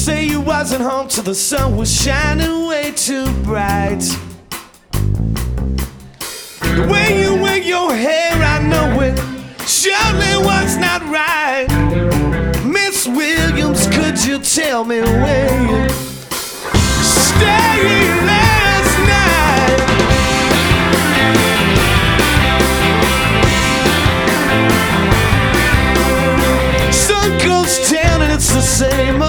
say you wasn't home till the sun was shining way too bright. The way you wear your hair, I know it surely was not right. Miss Williams, could you tell me where you stay?